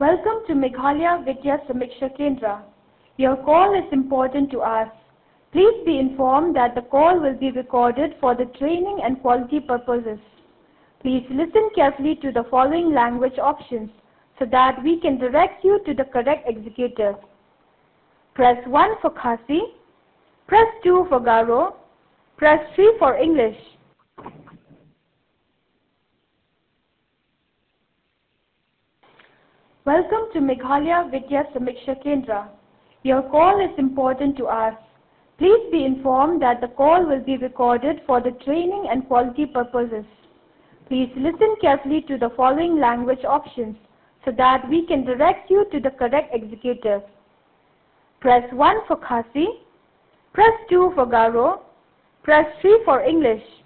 Welcome to Meghalaya Vidya Samiksha Kendra. Your call is important to us. Please be informed that the call will be recorded for the training and quality purposes. Please listen carefully to the following language options so that we can direct you to the correct executive. Press 1 for Khasi, press 2 for Garo, press 3 for English. Welcome to Meghalaya Vidya Samiksha Kendra. Your call is important to us. Please be informed that the call will be recorded for the training and quality purposes. Please listen carefully to the following language options so that we can direct you to the correct executive. Press 1 for Khasi, press 2 for Garo, press 3 for English.